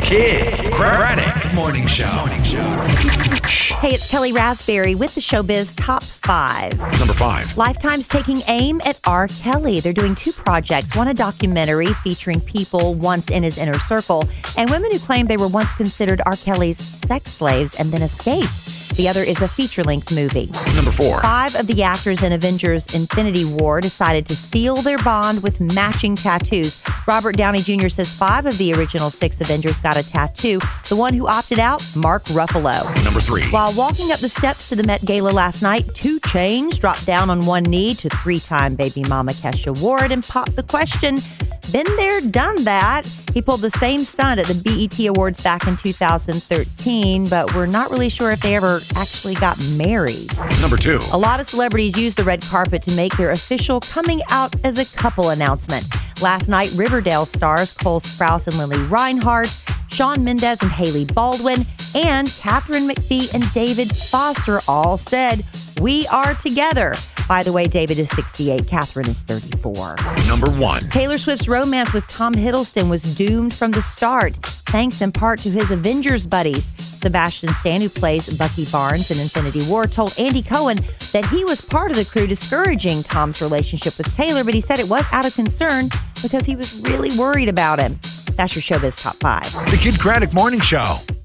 Kid Craddock Morning Show. Hey, it's Kelly Raspberry with the Showbiz Top 5. Number 5. Lifetime's taking aim at R. Kelly. They're doing 2 projects, one a documentary featuring people once in his inner circle and women who claim they were once considered R. Kelly's sex slaves and then escaped. The other is a feature-length movie. Number 4. 5 of the actors in Avengers Infinity War decided to seal their bond with matching tattoos. Robert Downey Jr. says 5 of the original 6 Avengers got a tattoo. The one who opted out, Mark Ruffalo. Number 3. While walking up the steps to the Met Gala last night, 2 Chainz dropped down on one knee to 3-time baby mama Kesha Ward and popped the question, been there, done that. He pulled the same stunt at the BET Awards back in 2013, but we're not really sure if they ever actually got married. Number 2. A lot of celebrities use the red carpet to make their official coming out as a couple announcement. Last night, Riverdale stars Cole Sprouse and Lily Reinhart, Shawn Mendes and Hailey Baldwin, and Katharine McPhee and David Foster all said, "We are together." By the way, David is 68, Katharine is 34. Number 1. Taylor Swift's romance with Tom Hiddleston was doomed from the start, thanks in part to his Avengers buddies. Sebastian Stan, who plays Bucky Barnes in Infinity War, told Andy Cohen that he was part of the crew discouraging Tom's relationship with Taylor, but he said it was out of concern because he was really worried about him. That's your Showbiz Top 5. The Kid Craddock Morning Show.